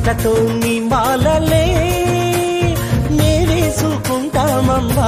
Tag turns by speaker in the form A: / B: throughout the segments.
A: నిష్టతో నీ మాలలే వేసుకుంటామమ్మా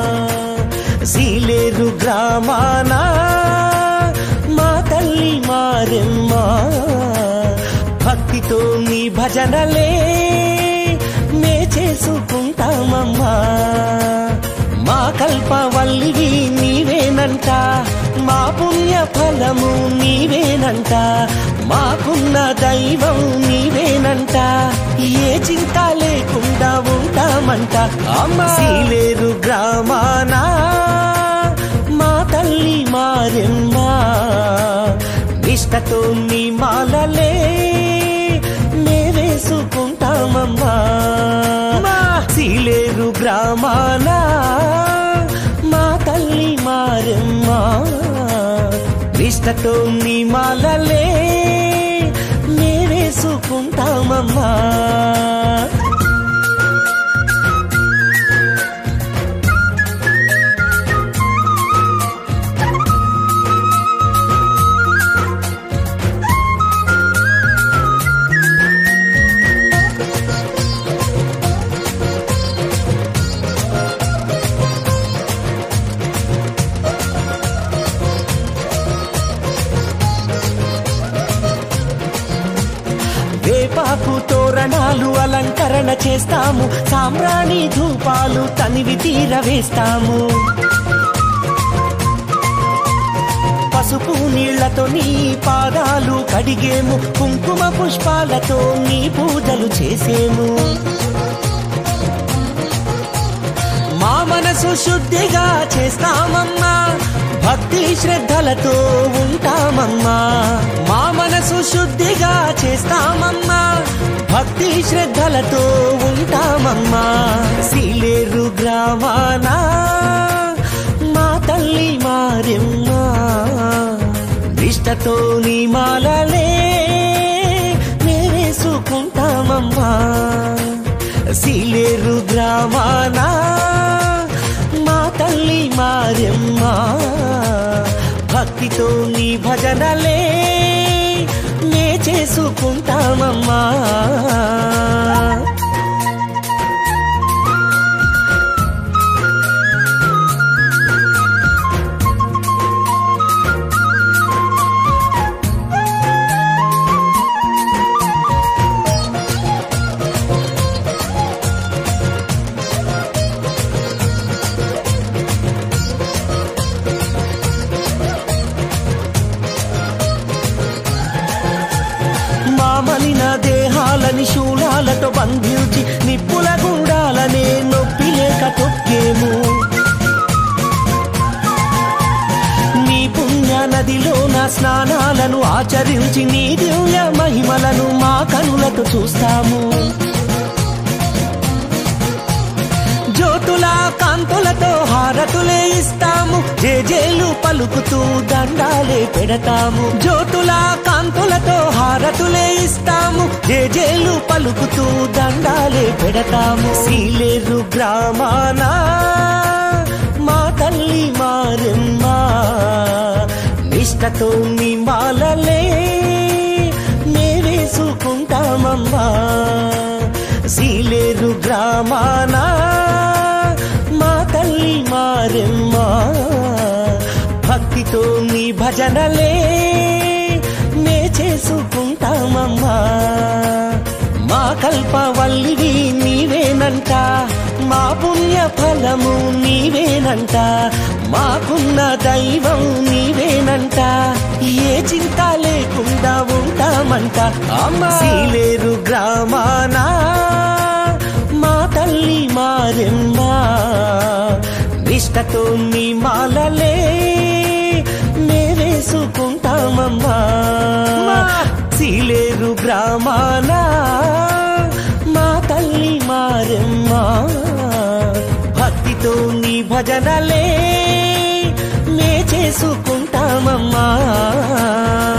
A: సీలేరు గ్రామాన మా తల్లి మారెమ్మ భక్తితో నీ భజనలే మే చేసుకుంటామమ్మా మా కల్పవల్లివి నీవేనంట మా పుణ్య ఫలము నీవేనంట మాకున్న దైవం నీవేనంట ఏ చింత లేకుండా ఉంటామంట అమ్మా సీలేరు గ్రామాన మా తల్లి మారెమ్మ నిష్టతో నీ మాలలే మే వేసుకుంటామమ్మా సీలేరు గ్రామాన మా తల్లి మారెమ్మ నిష్టతో నీ మాలలే మే వేసుకుంటామమ్మా వేపాకు తోరణాలు అలంకరణ చేస్తాము సాంబ్రాణి ధూపాలు తనివి తీర వేస్తాము పసుపు నీళ్లతో నీ పాదాలు కడిగేము కుంకుమ పుష్పాలతో నీ పూజలు చేసేము మా మనసు శుద్ధిగా చేస్తామమ్మా భక్తి శ్రద్ధలతో ఉంటామమ్మా మా మనసు శుద్ధిగా చేస్తామమ్మా భక్తి శ్రద్ధలతో ఉంటామమ్మా సీలేరు గ్రామాన మా తల్లి మారెమ్మ నిష్టతో నీ మాలలే మే వేసుకుంటామమ్మా సీలేరు గ్రామాన మా తల్లి మారెమ్మ భక్తితో నీ భజనలే మే చేసుకుంటామమ్మా మలిన దేహాలని శూలాలతో బంధించి నిప్పుల గుండాలనే నొప్పి లేక తొక్కేము నీ పుణ్య నదిలో నా స్నానాలను ఆచరించి నీ దివ్య మహిమలను మా కనులతో చూస్తాము జ్యోతుల కాంతులతో హారతులే ఇస్తాము జేజేలు పలుకుతూ దండాలే పెడతాము జ్యోతుల కాంతులతో హారతులే ఇస్తాము జేజేలు పలుకుతూ దండాలే పెడతాము సీలేరు గ్రామాన మా తల్లి మారెమ్మ నిష్టతో నీ మాలలే మే వేసుకుంటామమ్మా సీలేరు గ్రామాన మా తల్లి మారెమ్మ భక్తితో నీ భజనలే మే చేసుకుంటామమ్మా మా కల్పవల్లివి నీవేనంట మా పుణ్య ఫలము నీవేనంట మాకున్న దైవం నీవేనంట ఏ చింత లేకుండా ఉంటామంట అమ్మా సీలేరు గ్రామాన మా తల్లి మారెమ్మ నిష్టతో నీ మాలలే మే వేసుకుంటామమ్మా సీలేరు గ్రామాన మా తల్లి మారెమ్మ భక్తితో నీ భజనలే మే చేసుకుంటామమ్మా